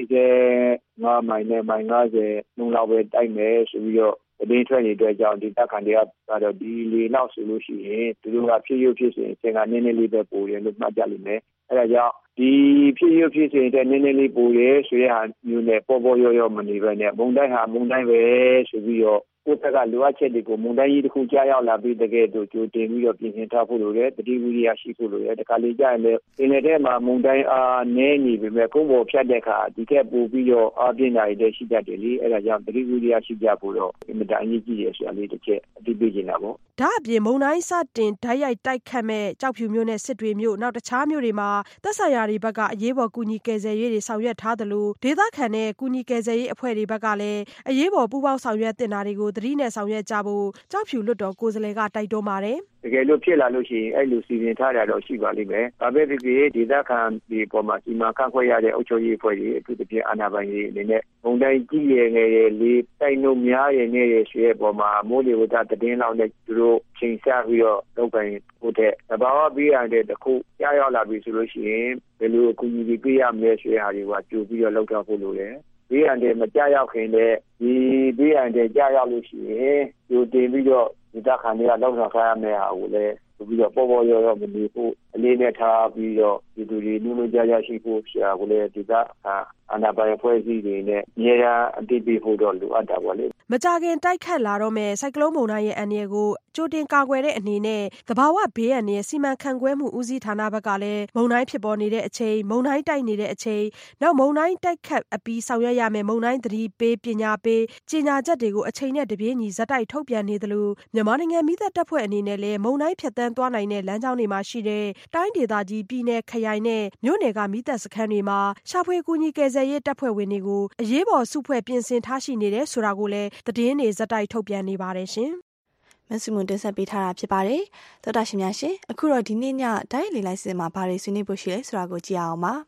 45မိုင်နဲ့မိုင်50နှုန်းလောက်ပဲတိုက်မယ်ဆိုပြီးတော့ဒီထွက်နေတဲ့ကြောင့်ဒေသခံတွေကတော့ဒီလေလောက်ဆိုလို့ရှိရင်သူတို့ကဖြစ်ရုပ်ဖြစ်စဉ်အချိန်ကနည်းနည်းလေးပဲပိုတယ်လို့မှတ်ကြလိမ့်မယ်အဲဒါကြောင့်ဒီဖြစ်ရုပ်ဖြစ်စဉ်တဲ့နည်းနည်းလေးပိုတယ်ဆိုရဟာမျိုးနဲ့ပေါ်ရောမနေပဲနဲ့မုန်တိုင်းဟာမုန်တိုင်းပဲဆိုပြီးတော့ကိုယ်ကလိုအပ်ချက်တွေကိုမုန်တိုင်းကြီးတစ်ခုကြားရောက်လာပြီးတကယ်တော့ကြိုတင်ပြီးတော့ပြင်ဆင်ထားဖို့လိုတယ်တတိဝိရိယရှိဖို့လိုတယ်တခါလေကြာရင်လည်းဒီနေ့တည်းမှာမုန်တိုင်းအားနည်းနေပြီမဲ့ကုန်းပေါ်ဖြတ်တဲ့အခါဒီကဲပို့ပြီးတော့အပြင်းလာရတဲ့ရှိတတ်တယ်လေအဲဒါကြောင့်တတိဝိရိယရှိကြဖို့တော့အင်မတန်အရေးကြီးတယ်ဆိုတာလေးတစ်ချက်အသိပေးနေတာပေါ့ဒါအပြင်မုန်တိုင်းစတင်ဓာတ်ရိုက်တိုက်ခတ်မဲ့ကြောက်ဖြူမြို့နဲ့စစ်တွေမြို့နောက်တခြားမြို့တွေမှာသက်ဆိုင်ရာတွေဘက်ကအရေးပေါ်ကူညီကယ်ဆယ်ရေးတွေဆောင်ရွက်ထားသလိုဒေသခံနဲ့ကူညီကယ်ဆယ်ရေးအဖွဲ့တွေဘက်ကလည်းအရေးပေါ်ပူးပေါင်းဆောင်ရွက်တင်တာတွေကိုသတိနဲ့ဆောင်ရွက်ကြဖို့ကြောက်ဖြူလွှတ်တော်ကိုယ်စားလှယ်ကတိုက်တွန်းပါတယ်တကယ်လို့ဖြစ်လာလို့ရှိရင်အဲ့လိုစီစဉ်ထားတာတော့ရှိပါလိမ့်မယ်။ဒါပဲဖြစ်ဖြစ်ဒေသခံဒီပေါ်မှာစီမံခန့်ခွဲရတဲ့အုပ်ချုပ်ရေးအဖွဲ့တွေအထူးသဖြင့်အာဏာပိုင်တွေအနေနဲ့ဘုံတိုင်းကြီးရငယ်ရလေးတိုက်နှုတ်များရနေရဆွေးပေါ်မှာမိုးလေဝသသတင်းလောက်နဲ့သူတို့ချိန်ဆပြီးတော့လုပ်ပိုင်ဖို့တဲ့သဘာဝပြီးရတဲ့တခုကြားရောက်လာပြီဆိုလို့ရှိရင်ဘယ်လိုအကူအညီပေးရမလဲဆွေးဟာတွေကကြိုပြီးတော့လုပ်ထားဖို့လိုတယ်။ဘေးရန်တဲ့မကြောက်ရောက်ခင်တဲ့ဒီဘေးရန်တဲ့ကြောက်ရောက်လို့ရှိရင်ကြိုတင်ပြီးတော့ဒီတခါနေကလောက်ဆောင်ထားရမယ့်ဟာကိုလည်းပြီးတော့ပေါ်ရောမနေဖို့အလေးနဲ့ထားပြီးတော့ဒီလူတွေနုနုကြားရှိဖို့ဆရာကလည်းဒီကအာဏာပိုင်ဖွဲ့စည်းတွေနဲ့နေရာအတိပေးဖို့တော့လိုအပ်တာပါလေမကြခင်တိုက်ခတ်လာတော့မဲ့စိုက်ကလုန်းမုန်တိုင်းရဲ့အန္တရာယ်ကိုကြိုတင်ကာကွယ်တဲ့အနေနဲ့သဘာဝဘေးအန္တရာယ်စီမံခန့်ခွဲမှုဦးစီးဌာနဘက်ကလည်းမုန်တိုင်းဖြစ်ပေါ်နေတဲ့အချိန်မုန်တိုင်းတိုက်နေတဲ့အချိန်နောက်မုန်တိုင်းတိုက်ခတ်အပြီးဆောင်ရွက်ရမယ့်မုန်တိုင်းသတိပေးပညာပေးကြေညာချက်တွေကိုအချိန်နဲ့တပြေးညီဇက်တိုက်ထုတ်ပြန်နေသလိုမြန်မာနိုင်ငံမိသက်တပ်ဖွဲ့အနေနဲ့လည်းမုန်တိုင်းဖြတ်တန်းသွားနိုင်တဲ့လမ်းကြောင်းတွေမှာရှိတဲ့တိုင်းဒေသကြီးပြည်နယ်ခရိုင်နဲ့မြို့နယ်ကမိသက်စခန်းတွေမှာရှာဖွေကူညီကယ်ဆယ်ရေးတပ်ဖွဲ့ဝင်တွေကိုအရေးပေါ်စုဖွဲ့ပြင်ဆင်ထားရှိနေတယ်ဆိုတာကိုလည်းသတင်းတွေဇက်တိုက်ထုတ်ပြန်နေပါတယ်ရှင်မဆုမွန်တင်ဆက်ပေးထားတာဖြစ်ပါတယ်သောတာရှင်များရှင်အခုတော့ဒီနေ့ညဒိုင်းလေးလိုက်စင်မှာဘာတွေဆွေးနွေးဖို့ရှိလဲဆိုတာကိုကြည့်အောင်ပါ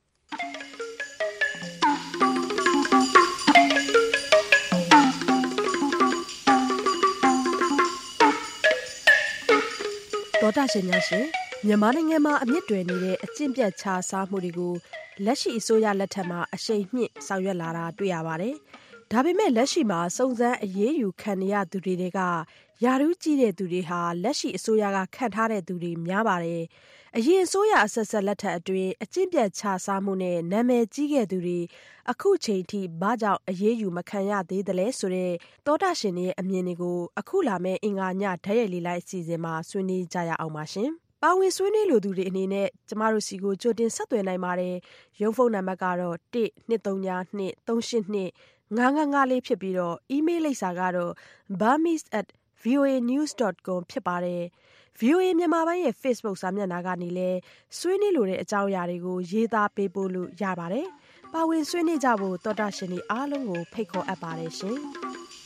သောတာရှင်များရှင်မြန်မာနိုင်ငံမှာအမြင့်တွယ်နေတဲ့အကျင့်ပြတ်ခြားစားမှုတွေကိုလက်ရှိအစိုးရလက်ထက်မှာအရှိန်မြင့်ဆောင်ရွက်လာတာတွေ့ရပါတယ်။ဒါပေမဲ့လက်ရှိမှာစုံစမ်းအရေးယူခံရသူတွေကယာရုကြီးတဲ့သူတွေဟာလက်ရှိအစိုးရကခန့်ထားတဲ့သူတွေများပါတယ်။အရင်အစိုးရအဆက်ဆက်လက်ထက်အတွင်းအကျင့်ပြတ်ခြားစားမှုနဲ့နာမည်ကြီးခဲ့သူတွေအခုချိန်ထိဘာကြောင့်အရေးယူမခံရသေးသလဲဆိုတဲ့သောတာရှင်တွေရဲ့အမြင်တွေကိုအခုလာမယ့်အင်္ဂါညဓာတ်ရိုက်လေးလိုက်အစီအစဉ်မှာဆွေးနွေးကြရအောင်ပါရှင်။ပါဝင်ဆွေးနွေးလိုသူတွေအနေနဲ့ကျမတို့စီကိုကြိုတင်ဆက်သွယ်နိုင်ပါတယ်။ရုံးဖုန်းနံပါတ်ကတော့12323829954ဖြစ်ပြီးတော့ email လိပ်စာကတော့ burmese@ voanews.com ဖြစ်ပါတယ်။ VOA မြန်မာပိုင်းရဲ့ Facebook စာမျက်နှာကနေလည်းဆွေးနွေးလိုတဲ့အကြောင်းအရာတွေကိုရေးသားပေးပို့လို့ရပါတယ်။ပါဝင်ဆွေးနွေးကြဖို့သောတာရှင်တွေအားလုံးကိုဖိတ်ခေါ်အပ်ပါတယ်ရှင်။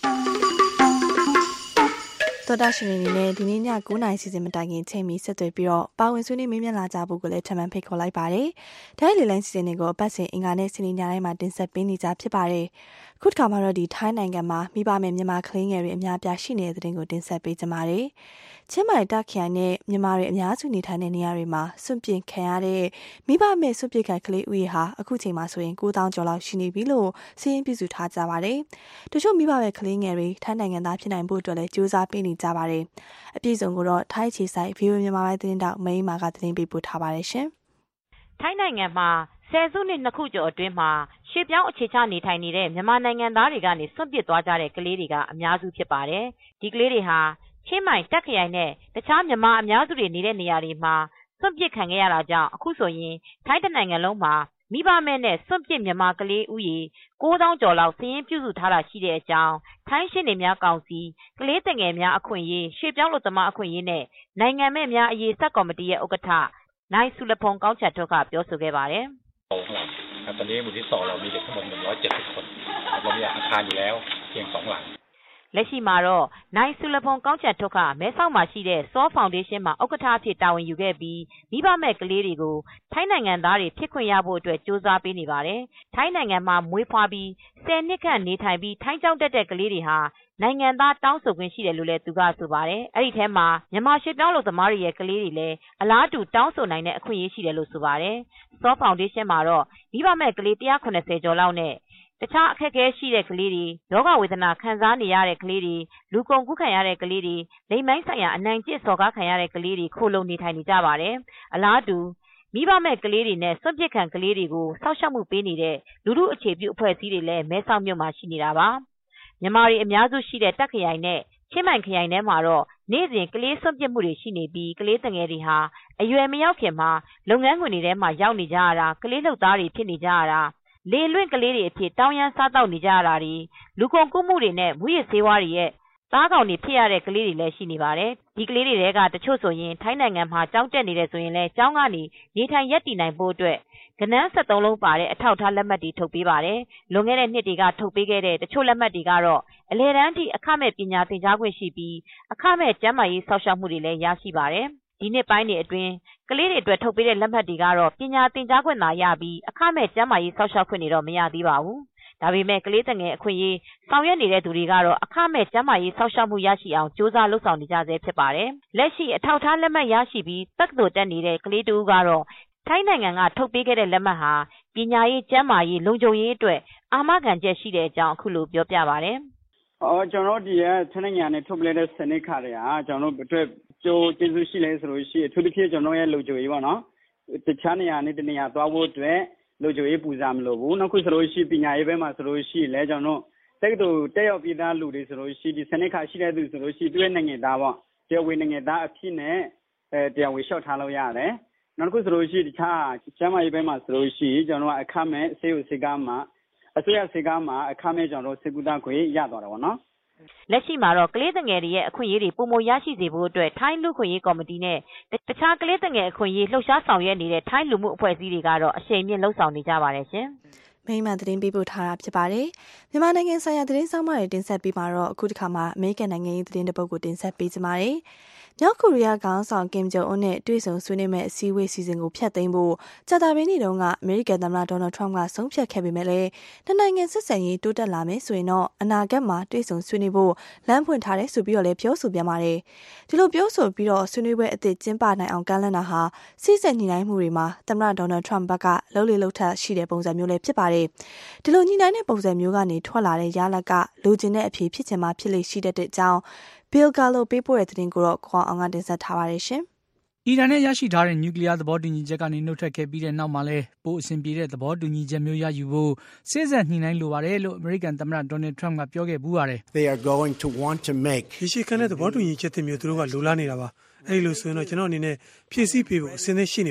သောတာရှင်တွေနဲ့ဒီနေ့ည9:00 နာရီစီစဉ်မတိုင်ခင်ချိန်မီဆက်သွယ်ပြီးတော့ပါဝင်ဆွေးနွေးမေးမြန်းလာကြဖို့ကိုလည်းထပ်မံဖိတ်ခေါ်လိုက်ပါတယ်။ဒါလေလိုင်းစီစဉ်တွေကိုအပတ်စဉ်အင်္ဂါနဲ့စနေညတိုင်းမှာတင်ဆက်ပေးနေကြဖြစ်ပါတယ်။ခုတစ်ခါမှာတော့ဒီထိုင်းနိုင်ငံမှာမိဘမဲ့မြန်မာကလေးငယ်တွေအများပြားရှိနေတဲ့တဲ့တင်ကိုတင်ဆက်ပေးကြပါမယ်။ချင်းမိုင်တာခရိုင်နဲ့မြန်မာတွေအများစုနေထိုင်တဲ့နေရာတွေမှာစွန့်ပစ်ခံရတဲ့မိဘမဲ့စွန့်ပစ်ခံကလေးဦးရေဟာအခုချိန်မှာဆိုရင်9,000 ကျော်လောက်ရှိနေပြီလို့စာရင်းပြုစုထားကြပါတယ်။တချို့မိဘမဲ့ကလေးငယ်တွေထိုင်းနိုင်ငံသားဖြစ်နိုင်ဖို့အတွက်လည်းကြိုးစားပေးနေကြပါတယ်။အပြည့်စုံကိုတော့ထိုင်းခြေဆိုင် VOA မြန်မာပိုင်းသတင်းတောက်မိန်းမာကသတင်းပေးပို့ထားပါတယ်ရှင်။ထိုင်းနိုင်ငံမှာဆယ်စုနှစ်2ခုကျော်အတွင်းမှာရွှေ့ပြောင်းအခြေချနေထိုင်နေတဲ့မြန်မာနိုင်ငံသားတွေကနေစွန့်ပစ်သွားကြတဲ့ကလေးတွေကအများစုဖြစ်ပါတယ်။ဒီကလေးတွေဟာချင်းမိုင်တက်ခရိုင်နဲ့တခြားမြန်မာအများစုတွေနေတဲ့နေရာတွေမှာစွန့်ပစ်ခံခဲ့ရတာကြောင့်အခုဆိုရင်ထိုင်းနိုင်ငံလုံးမှာမိဘမဲ့နဲ့စွန့်ပစ်မြန်မာကလေးဦးရေ9,000 ကျော်လောက်စာရင်းပြုစုထားတာရှိတဲ့အကြောင်းထိုင်းရှင်းနေများကောင်စီကလေးတငယ်များအခွင့်အရေးရွှေ့ပြောင်းလူသမားအခွင့်အရေးနဲ့နိုင်ငံမဲ့များအရေးဆက်ကော်မတီရဲ့ဥက္ကဋ္ဌနိုင်ဆူလဖုန်ကောင်းချတ်ထွတ်ကပြောဆိုခဲ့ပါတယ်ตอนนี้หมู่ที่2เรามีเด็กทั้งหมด170 คนเรามีอาคารอยู่แล้วเพียง2 หลังလက်ရှိမှာတော့နိုင်ဆူလဖုန်ကောင်းချတ်ထွတ်ကမဲဆောက်မှာရှိတဲ့စောဖောင်ဒေးရှင်းမှာဥက္ကဋ္ဌအဖြစ်တာဝန်ယူခဲ့ပြီးမိဘမဲ့ကလေးတွေကိုထိုင်းနိုင်ငံသားတွေဖြစ်ခွင့်ရဖို့အတွက်ကြိုးစားပေးနေပါတယ်။ထိုင်းနိုင်ငံမှာမွေးဖွားပြီး10 နှစ်ခန့်နေထိုင်ပြီးထိုင်းကျောင်းတက်တဲ့ကလေးတွေဟာနိုင်ငံသားတောင်းဆိုခွင့်ရှိတယ်လို့လည်းသူကဆိုပါတယ်။အဲ့ဒီထဲမှာမြန်မာရွှေ့ပြောင်းလူသမားတွေရဲ့ကလေးတွေလည်းအလားတူတောင်းဆိုနိုင်တဲ့အခွင့်အရေးရှိတယ်လို့ဆိုပါတယ်။စောဖောင်ဒေးရှင်းမှာတော့မိဘမဲ့ကလေး190 ကျော်လောက်နဲ့တခြားအခက်အခဲရှိတဲ့ကလေးတွေယောဂဝေဒနာခံစားနေရတဲ့ကလေးတွေလူကုန်ကူးခံရတဲ့ကလေးတွေလိမ်မိုင်းဆိုင်ရာအနိုင်ကျင့်စော်ကားခံရတဲ့ကလေးတွေခိုလုံနေထိုင်နေကြပါတယ်အလားတူမိဘမဲ့ကလေးတွေနဲ့စွန့်ပစ်ခံကလေးတွေကိုစောင့်ရှောက်မှုပေးနေတဲ့လူထုအခြေပြုအဖွဲ့အစည်းတွေလည်းမဲဆောက်မြို့မှာရှိနေတာပါမြန်မာတွေအများစုရှိတဲ့တက်ခရိုင်နဲ့ချင်းမိုင်ခရိုင်ထဲမှာတော့နေ့စဉ်ကလေးစွန့်ပစ်မှုတွေရှိနေပြီးကလေးငယ်တွေဟာအရွယ်မရောက်ခင်မှာလုပ်ငန်းခွင်တွေထဲမှာရောက်နေကြရတာကလေးလုပ်သားတွေဖြစ်နေကြရတာလေလွင့်ကလေးတွေအဖြစ်တောင်းရမ်းစားတောက်နေကြရတာတွေလူကုန်ကူးမှုတွေနဲ့မူရစ်ဆေးဝါးတွေရဲ့သားကောင်တွေဖြစ်ရတဲ့ကလေးတွေလည်းရှိနေပါတယ်ဒီကလေးတွေကတချို့ဆိုရင်ထိုင်းနိုင်ငံမှာကျောင်းတက်နေတယ်ဆိုရင်လည်းကျောင်းကနေနေထိုင်ရပ်တည်နိုင်ဖို့အတွက်ကနန်း73 လုံးပါတဲ့အထောက်အထားလက်မှတ်တွေထုတ်ပေးပါတယ်လွန်ခဲ့တဲ့နှစ်တွေကထုတ်ပေးခဲ့တဲ့တချို့လက်မှတ်တွေကတော့အလဲတန်းထိအခမဲ့ပညာသင်ကြားခွင့်ရှိပြီးအခမဲ့ကျန်းမာရေးစောင့်ရှောက်မှုတွေလည်းရရှိပါတယ်ဒီနှစ်ပိုင်းတွေအတွင်းကလေးတွေအတွက်ထုတ်ပေးတဲ့လက်မှတ်တွေကတော့ပညာသင်ကြားခွင့်သာရပြီးအခမဲ့ကျန်းမာရေးစောင့်ရှောက်ခွင့်တွေတော့မရသေးပါဘူးဒါပေမဲ့ကလေးငယ်အခွင့်အရေးဆောင်ရွက်နေတဲ့သူတွေကတော့အခမဲ့ကျန်းမာရေးစောင့်ရှောက်မှုရရှိအောင်ကြိုးစားလုပ်ဆောင်နေကြဆဲဖြစ်ပါတယ်လက်ရှိအထောက်အထားလက်မှတ်ရရှိပြီးတက္ကသိုလ်တက်နေတဲ့ကလေးတူကတော့ထိုင်းနိုင်ငံကထုတ်ပေးခဲ့တဲ့လက်မှတ်ဟာပညာရေးကျန်းမာရေးလုံခြုံရေးအတွက်အာမခံချက်ရှိတဲ့အကြောင်းအခုလိုပြောပြပါတယ်ကျွန်တော်ဒီထိုင်းနိုင်ငံနဲ့ထုတ်ပေးတဲ့စနစ်ခါတွေကကျွန်တော်တို့အတွက်ကျိုးကျေးဇူးရှိလဲဆိုလို့ရှိရင်အထူးသဖြင့်ကျွန်တော်ရဲ့လုံခြုံရေးပေါ့နော်တခြားနေရာနဲ့တနေရာသွားဖို့အတွက်လုံခြုံရေးပူဇာမလို့ဘူးနောက်ခုဆိုလို့ရှိပညာရေးဘက်မှာဆိုလို့ရှိလဲကျွန်တော်တက္ကသိုလ်တက်ရောက်ပြည်သားလူတွေဆိုလို့ရှိဒီစနစ်ခါရှိတဲ့သူဆိုလို့ရှိတွေ့နိုင်ငံသားပေါ့တရားဝင်နိုင်ငံသားအဖြစ်နဲ့တရားဝင်လျှောက်ထားလို့ရတယ်နောက်ခုဆိုလို့ရှိတခြားကျန်းမာရေးဘက်မှာဆိုလို့ရှိကျွန်တော်အခမဲ့ဆေးရုံဆေးကားမှာအစိုးရဆေးကားမှာအခမဲ့ကျွန်တော်ဆေးကုသခွင့်ရသွားတယ်ပေါ့နော်လက်ရှိမှာတော့ကလေးငယ်တွေရဲ့အခွင့်အရေးတွေပုံမရရှိစေဖို့အတွက်ထိုင်းလူခွင့်ရေးကော်မတီနဲ့တခြားကလေးငယ်အခွင့်အရေးလှုပ်ရှားဆောင်ရွက်နေတဲ့ထိုင်းလူမှုအဖွဲ့အစည်းတွေကတော့အရှိန်မြင့်လှုပ်ဆောင်နေကြပါတယ်ရှင်။မိမသတင်းပေးပို့ထားတာဖြစ်ပါတယ်။မြန်မာနိုင်ငံဆိုင်ရာသတင်းဆောင်မတွေတင်ဆက်ပြီးမှာတော့အခုတစ်ခါမှာအမေရိကန်နိုင်ငံရေးသတင်းတစ်ပုဒ်ကိုတင်ဆက်ပေးကြပါမယ်။မြောက်ကိုရီးယားခေါင်းဆောင်ကင်ဂျုံအွန်းနဲ့တွေ့ဆုံဆွေးနွေးမဲ့အစည်းအဝေးစီစဉ်ကိုဖျက်သိမ်းဖို့ကြာသပတေးနေ့တုန်းကအမေရိကန်သမ္မတဒေါ်နယ်ထရမ့်ကဆုံးဖြတ်ခဲ့ပေမဲ့လည်းနှစ်နိုင်ငံဆက်ဆံရေးတိုးတက်လာမယ်ဆိုရင်တော့အနာဂတ်မှာတွေ့ဆုံဆွေးနွေးဖို့လမ်းဖွင့်ထားတယ်ဆိုပြီးတော့လည်းပြောဆိုပြန်ပါတယ်။ဒီလိုပြောဆိုပြီးတော့ဆွေးနွေးပွဲအသစ်ကျင်းပနိုင်အောင်ကမ်းလှမ်းတာဟာစိစက်ညှိနှိုင်းမှုတွေမှာသမ္မတဒေါ်နယ်ထရမ့်ဘက်ကလှုပ်လေလှုပ်ထက်ရှိတဲ့ပုံစံမျိုးလည်းဖြစ်ပါတယ်။ဒီလိုညှိနှိုင်းတဲ့ပုံစံမျိုးကနေထွက်လာတဲ့ရလဒ်ကလိုချင်တဲ့အဖြစ်ဖြစ်ချင်မှဖြစ်လေရှိတဲ့အကြောင်းBill Gallo ပေးပို့တဲ့သတင်းကိုတော့ခွန်အောင်ကတင်ဆက်ထားပါတယ်ရှင်။အီရန်နဲ့ရရှိထားတဲ့နျူကလ িয়ার သဘောတူညီချက်ကနေနှုတ်ထွက်ခဲ့ပြီးတဲ့နောက်မှာလည်းပိုအဆင်ပြေတဲ့သဘောတူညီချက်မျိုးရယူဖို့စိစက်ညှိနှိုင်းလိုပါတယ်လို့အမေရိကန်သမ္မတဒေါ်နယ်ထရမ့်ကပြောခဲ့ဘူးပါတယ်။ They are going to want to make ဒီရှိခံတဲ့သဘောတူညီချက်တွေမျိုးသူတို့ကလိုလားနေတာပါ။အဲဒီလိုဆိုရင်တော့ကျွန်တော်အနေနဲ့ဖြည့်ဆည်းပေးဖို့အစဉ်သင့်ရှိနေပါတယ်။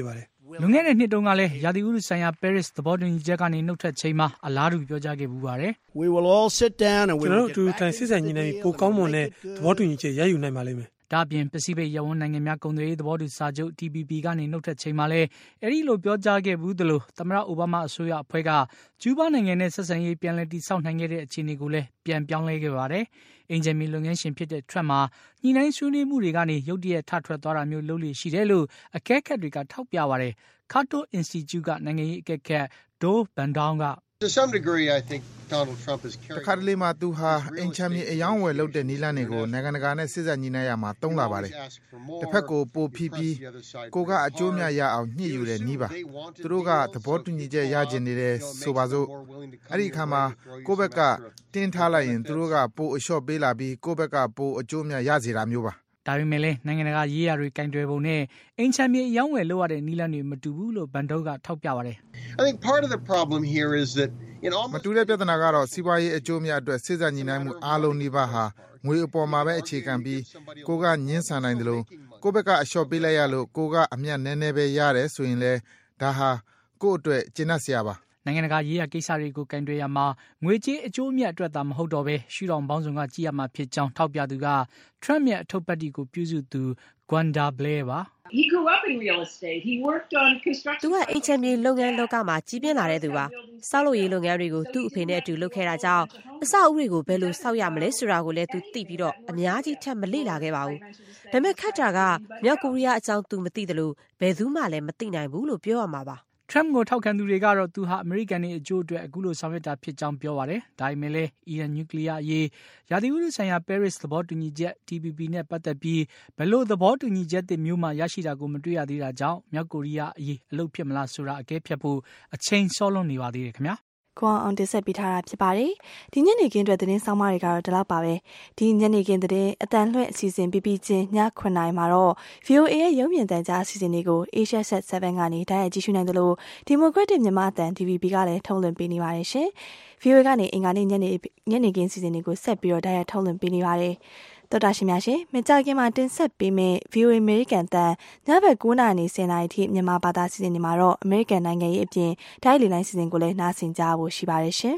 လွန်ခဲ့တဲ့နှစ်တုန်းကလည်းရာသီဥတုဆိုင်ရာ Paris သဘောတူညီချက်ကနေနှုတ်ထွက်ချိန်မှာအလားတူပြောကြားခဲ့ပူပါတယ် We will all sit down and we ကျွန် will တော်တို့အတူတူထိုင်စစ်ဆိုင်ညီနေပြီးပိုကောင်းမွန်တဲ့သဘောတူညီချက်ရယူနိုင်ပါလိမ့်မယ်ဒါအပြင်ပစိဖိတ်ရပ်ဝန်းနိုင်ငံများကုန်သွယ်ရေးသဘောတူစာချုပ် TPP ကနေနှုတ်ထွက်ချိန်မှာလည်းအဲဒီလိုပြောကြားခဲ့ဘူးသလိုသမ္မတအိုဘားမားအစိုးရအဖွဲ့ကကျူးဘားနိုင်ငံနဲ့ဆက်ဆံရေးပြန်လည်တည်ဆောက်နိုင်ခဲ့တဲ့အခြေအနေကိုလည်းပြန်ပြောင်းလဲခဲ့ပါတယ်အင်ဂျင်မီလုပ်ငန်းရှင်ဖြစ်တဲ့Trumpမှာညှိနှိုင်းဆွေးနွေးမှုတွေကနေရုတ်တရက်ထထွက်သွားတာမျိုးလုပ်လို့ရှိတယ်လို့အကဲခတ်တွေကထောက်ပြပါတယ်Cato Institute ကနိုင်ငံရေးအကဲခတ် Do Bandown က To some degree, I think Donald Trump is carrying. တခါတလေမှာသူဟာအင်ချမ်းမြေအယောင်းဝယ်လုပ်တဲ့နီလန်းတွေကိုနိုင်ငံတကာနဲ့စစ်ဆက်ညီနိုင်ရမှာတုံးလာပါတယ်။တစ်ဖက်ကိုပိုပြီးကိုကအကျိုးများရအောင်ညှိယူတဲ့နီးပါ။သူတို့ကသဘောတူညီချက်ရကျင်နေတဲ့ဆိုပါစို့အဲ့ဒီအခါမှာကိုယ့်ဘက်ကတင်းထားလိုက်ရင်သူတို့ကပိုအလျှော့ပေးလာပြီးကိုယ့်ဘက်ကပိုအကျိုးများရစေတာမျိုးပါဒါပေမဲ့လည်းနိုင်ငံတကာရေးရာတွေကင်တွယ်ပုံနဲ့အင်ချမ်းမြေအယောင်းဝယ်လုပ်ရတဲ့နီလန်းတွေမတူဘူးလို့ဘန်ဒိုကထောက်ပြပါတယ် I think part of the problem here is that in almost မတူတဲ့ပြဿနာကတော့စီးပွားရေးအကျိုးများအတွက်စစ်ဆက်ညီနိုင်မှုအားလုံးနှိပါဟာငွေအပေါ်မှာပဲအခြေခံပြီးကိုကညှင်းဆန်နိုင်တယ်လို့ကိုဘက်ကအလျှော့ပေးလိုက်ရလို့ကိုကအမြတ်နည်းနည်းပဲရတယ်ဆိုရင်လည်းဒါဟာကို့အတွက်ကျဉ်းနှံ့စရာပါနိုင်ငံတကာရေးရာကိစ္စတွေကိုကင်တွယ်ရမှာငွေကြေးအကျိုးအမြတ်အတွက်သာမဟုတ်တော့ဘဲရှုထောင့်ပေါင်းစုံကကြည့်ရမှာဖြစ်ကြောင်းထောက်ပြသူက Trump ရဲ့အထုပ်ပတ်တီကိုပြုစုသူ Gwenda Blair ပါ He grew up in real estate. He worked on construction. သူကအင်ချမ်းမြေလုပ်ငန်းလောကမှာကြီးပြင်းလာတဲ့သူပါ။စောက်လုပ်ရေးလုပ်ငန်းတွေကိုသူ့အဖေနဲ့အတူလုပ်ခဲ့တာကြောင့်အဆောက်အဦတွေကိုဘယ်လိုစောက်ရမလဲဆိုတာကိုလည်းသူသိပြီးတော့အများကြီးထပ်မလေ့လာခဲ့ပါဘူး။ဒါပေမဲ့ခက်တာကမြောက်ကိုရီးယားအကြောင်းသူမသိသလိုဘယ်သူမှလည်းမသိနိုင်ဘူးလို့ပြောရမှာပါ Trump ကိုထောက်ခံသူတွေကတော့သူဟာအမေရိကန်ရဲ့အကျိုးအတွက်အခုလိုဆောင်ရွက်တာဖြစ်ကြောင်းပြောပါတယ်။ဒါပေမဲ့လည်းအီရန်နျူကလ িয়ার အရေးရာသီဥတုဆိုင်ရာ Paris သဘောတူညီချက် TPP နဲ့ပတ်သက်ပြီးဘယ်လိုသဘောတူညီချက်တွေမျိုးမှရရှိတာကိုမတွေ့ရသေးတာကြောင့်မြောက်ကိုရီးယားအရေးအလုပ်ဖြစ်မလားဆိုတာအကဲဖြတ်ဖို့အချိန်စောလွန်နေပါသေးတယ်ခင်ဗျာ။ကိုအောင်တင်ဆက်ပေးထားတာဖြစ်ပါတယ်။ဒီညနေခင်းအတွက်သတင်းဆောင်မတွေကတော့ဒီလောက်ပါပဲ။ဒီညနေခင်းသတင်းအတန်လွှင့်အစီအစဉ်ပြီးချင်းည9:00နာရီမှာတော့ VOA ရဲ့ရုပ်မြင်သံကြားအစီအစဉ်တွေကို Asia Set 7ကနေတိုက်ရိုက်ကြည့်ရှုနိုင်တယ်လို့ Democratic မြန်မာအတန် DVB ကလည်းထုတ်လွှင့်ပေးနေပါတယ်ရှင်။ VOA ကနေအင်္ဂါနေ့ညနေခင်းအစီအစဉ်တွေကိုဆက်ပြီးတော့တိုက်ရိုက်ထုတ်လွှင့်ပေးနေပါတယ်။တော်တာရှင်များရှင်မကြခင်မှာတင်ဆက်ပေးမယ့် VOA American တန်ညဘက်9:00နာရီ 10:00 နာရီထိမြန်မာဘာသာစီစဉ်တွေမှာတော့ American နိုင်ငံရေးအပြင်တိုင်းလေလိုင်းစီစဉ်ကိုလည်းနားဆင်ကြဖို့ရှိပါတယ်ရှင်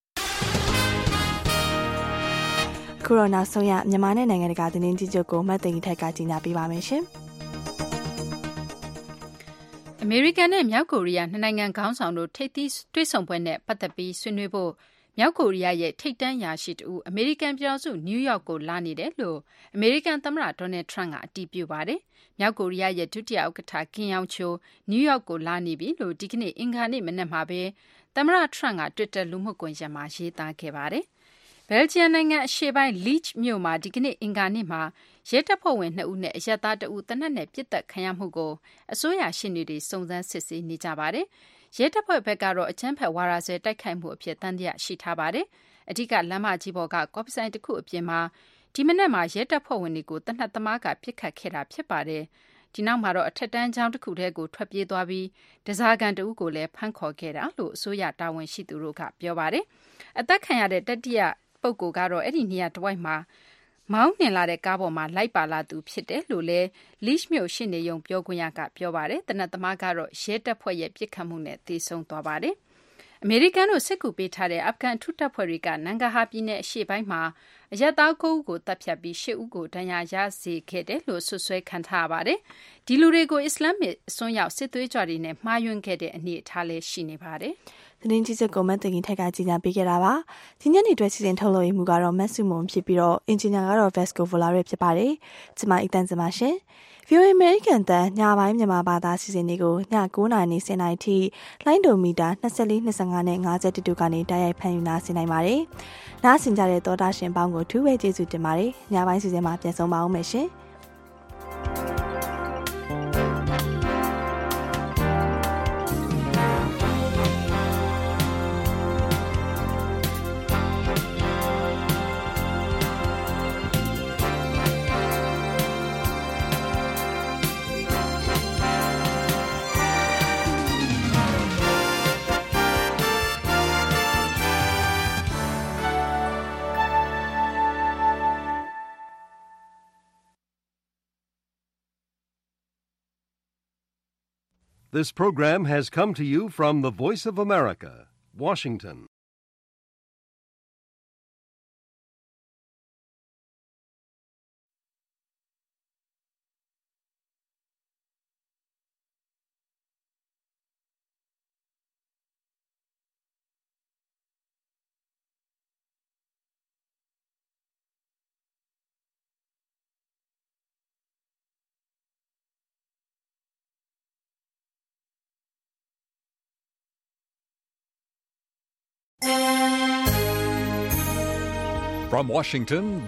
။ကိုရိုနာဆုံးရမြန်မာနဲ့နိုင်ငံတကာသတင်းကြီးချုပ်ကိုမတ်သိန်းထက်ကကြီးညာပေးပါမယ်ရှင်။အမေရိကန်နဲ့မြောက်ကိုရီးယားနှစ်နိုင်ငံခေါင်းဆောင်တို့ထိပ်သီးတွေ့ဆုံပွဲနဲ့ပတ်သက်ပြီးဆွေးနွေးဖို့မြောက်ကိုရီးယားရဲ့ထိပ်တန်းရာရှိတူအမေရိကန်ပြည်ထောင်စုနယူးယောက်ကိုလာနေတယ်လို့အမေရိကန်သမ္မတဒေါ်နယ်ထရန့်ကအတည်ပြုပါတယ်။မြောက်ကိုရီးယားရဲ့ဒုတိယဥက္ကဋ္ဌကင်ယောင်ချိုနယူးယောက်ကိုလာနေပြီလို့ဒီကနေ့အင်္ဂါနေ့မနက်မှာပဲသမ္မတထရန့်က Twitter လူမှုကွန်ရက်မှာရေးသားခဲ့ပါတယ်။ဘယ်လ်ဂျီယံနိုင်ငံအရှေ့ပိုင်း Leech မြို့မှာဒီကနေ့အင်္ဂါနေ့မှာရဲတပ်ဖွဲ့ဝင်2ဦးနဲ့အရပ်သား2ဦးသေနတ်နဲ့ပစ်တက်ခံရမှုကိုအစိုးရရှေ့နေတွေစုံစမ်းစစ်ဆေးနေကြပါတယ်။ရဲတပ်ဖွဲ့ဘက်ကတော့အကြမ်းဖက်ဝါဒစွဲတိုက်ခိုက်မှုအဖြစ်တန်တရားရှိထားပါတယ်။အဓိကလမ်းမကြီးပေါ်ကကော်ဖီဆိုင်တစ်ခုအပြင်မှာဒီမနက်မှာရဲတပ်ဖွဲ့ဝင်တွေကိုတနက်သမားကပစ်ခတ်ခဲ့တာဖြစ်ပါတယ်။ဒီနောက်မှာတော့အထက်တန်းကျောင်းတစ်ခုထဲကိုထွက်ပြေးသွားပြီးတစားကန်တအုပ်ကိုလည်းဖမ်းခေါ်ခဲ့တာလို့အစိုးရတာဝန်ရှိသူတို့ကပြောပါတယ်။အသက်ခံရတဲ့တတိယပုဂ္ဂိုလ်ကတော့အဲ့ဒီနေရာတစ်ဝိုက်မှာမောင်းနှင်လာတဲ့ကားပေါ်မှာလိုက်ပါလာသူဖြစ်တယ်လို့လည်း Leech မြို့ရှေ့နေရုံပြောခွင့်ရကပြောပါတယ်။တနက်သမားကတော့ရဲတပ်ဖွဲ့ရဲ့ပြစ်ခတ်မှုနဲ့သေဆုံးသွားပါတယ်။အမေရိကန်တို့စစ်ကူပေးထားတဲ့အာဖဂန်ထုတပ်ဖွဲ့တွေကနန်ဂါဟာပြည်နယ်အရှေ့ပိုင်းမှာအရက်သား9ဦးကိုတပ်ဖြတ်ပြီး10ဦးကိုဒဏ်ရာရစေခဲ့တယ်လို့ဆွဆွဲခံထားရပါတယ်။ဒီလူတွေကိုအစ္စလာမစ်အစွန်းရောက်စစ်သွေးကြွတွေနဲ့မှားယွင်းခဲ့တဲ့အနေအထားလည်းရှိနေပါတယ်။သတင်းကြီးချုပ်ကမတ်တင်ထက်ကကြီးညာပေးခဲ့တာပါ။ဒီညနေအတွက်စီစဉ်ထုတ်လို့ရမှုကတော့မတ်စုမုံဖြစ်ပြီးတော့အင်ဂျင်နီယာကတော့ Vasco Volare ဖြစ်ပါတယ်။ကျွန်မအတန်စမရှင်VOA American တန်ညပိုင်းမြန်မာဘာသာစီစဉ်တွေကိုည9:00နာရီ 10:00 နာရီထိလိုင်းဒိုမီတာ24 25နဲ့52တို့ကနေတိုက်ရိုက်ဖန်ယူနာဆင်နိုင်ပါတယ်။နားဆင်ကြတဲ့သောတာရှင်ပေါင်းကိုထူးပဲကျေးဇူးတင်ပါတယ်။ညပိုင်းစီစဉ်မှာပြန်ဆောင်ပါအောင်မယ်ရှင်။ This program has come to you from the Voice of America, Washington. From Washington,